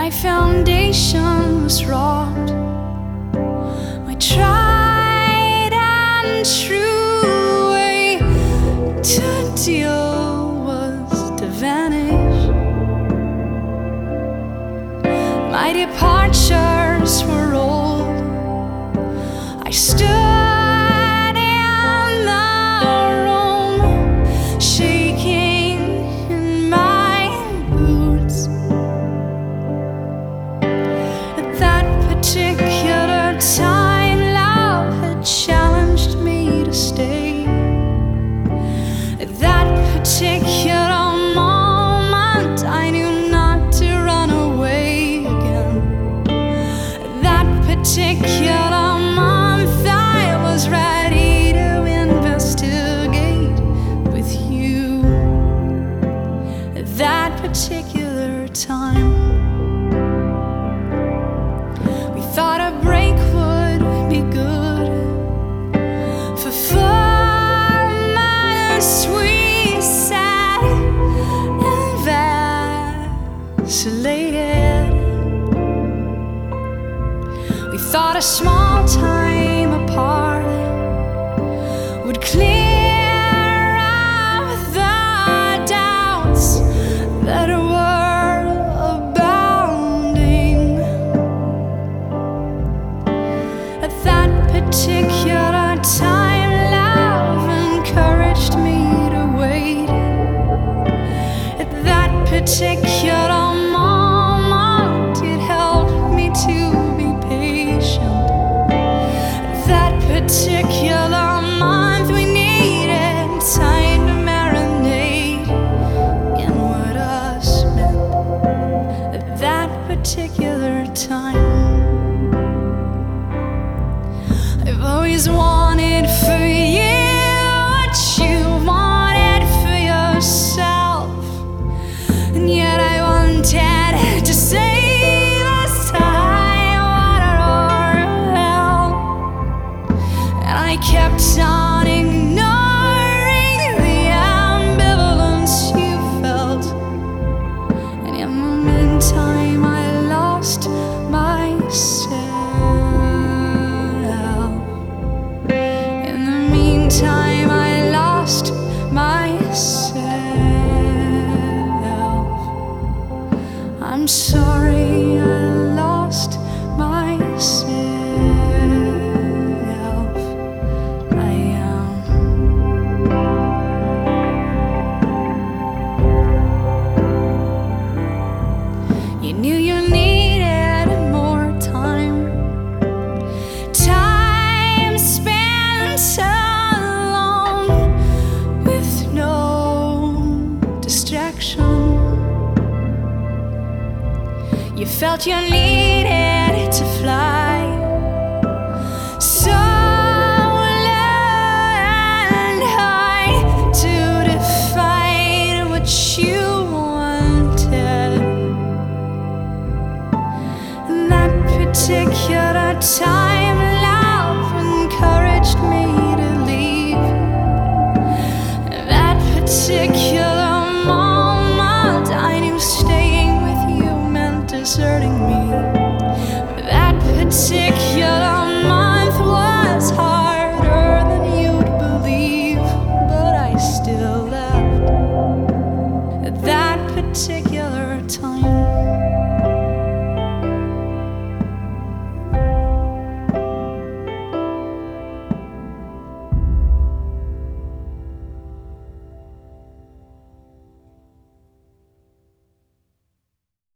my foundation was wrought. My tried and true way to deal was to vanish. My departures were old. I stood in the room, shaking in my boots. At that particular time, love had challenged me to stay. At that particular moment, I knew not to run away again. At that particular month, I was ready to investigate with you. At that particular time, we thought a break would be good for 4 months. We sat and vacillated. We thought a small time apart would clear up the doubts that were abounding. At that particular time, love encouraged me to wait. At that particular moment, it helped me to be patient. At that particular month, we needed time to marinate in what us meant. At that particular time, I've always wanted for you what you wanted for yourself, and yet I wanted to save us time, water or hell, and I kept on ignoring the ambivalence you felt, and in the meantime I lost myself. In the meantime I lost myself. I'm sorry I lost myself. I am. You knew you needed more time. Time spent alone with no distraction. You felt you needed to fly so low and high to define what you wanted. And that particular time, love encouraged me to leave. And that particular moment, I knew staying with you meant deserting me. That particular month was harder than you'd believe, but I still left at that particular time.